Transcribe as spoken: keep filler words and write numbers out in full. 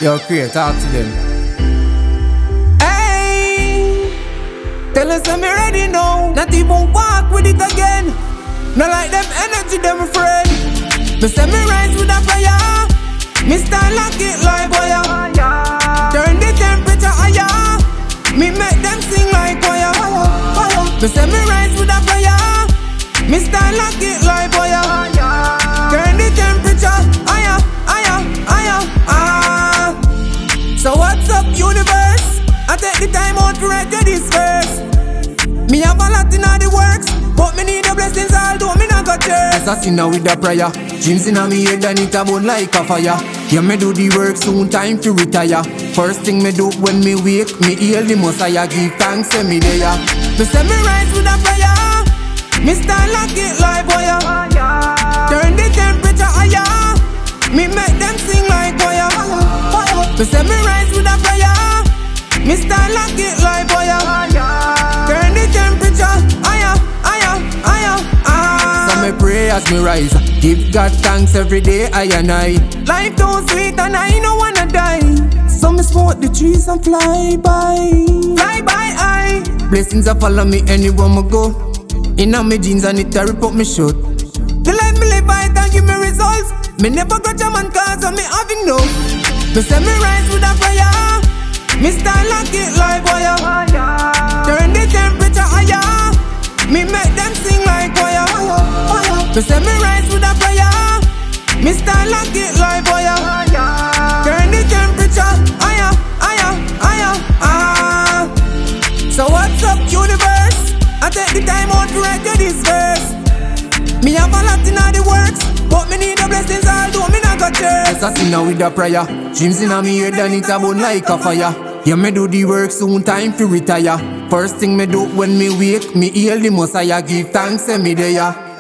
Yo, create, talk to them. Hey, tell us I'm ready now. Not even walk with it again. Not like them energy, them friend. Me say me rise with a prayer. Me stand like it like fire. Turn the temperature higher. Me make them sing like fire. Me say me rise with a prayer. Me stand like it like fire. Turn the temperature higher, higher, higher, ah. So what's up, universe? I take the time out to write you this verse. Me have a lot in all the works, but me need the blessings although me not got church. I sin with a prayer. Dreams in me head and it a burn like a fire. Yeah, me do the work, soon time to retire. First thing me do when me wake, me hail the Messiah, give thanks to me there. Me say me rise with a prayer. Me stand like it like fire. Turn the temperature higher. Me make them sing like fire. Me say me rise with a prayer. Me stand like it like fire. Turn the temperature higher, higher, higher, ah. So me pray as me rise. Give God thanks every day, I and I. Life too sweet and I no wanna die. So me smoke the trees and fly by. Fly by, I. Blessings a follow me anywhere me go. Inna me jeans and it a rip up me shirt. The life me live by it and give me results. Me never got a man cause of me having no. Me say me rise with a prayer. Me stand like it like fire. Turn the temperature higher. Me make them sing like fire. Me say me rise with a prayer. Me stand like it like fire. Turn the temperature higher, higher, higher, ah. So what's up, universe? I take the time out to write you this verse. Me have a lot in all the works, but me need the blessings although me not got church. I sin with a prayer. Dreams in me head and it a burn like a fire. Yeah, me do the work, soon time to retire. First thing me do when me wake, me hail the Messiah, give thanks to me there.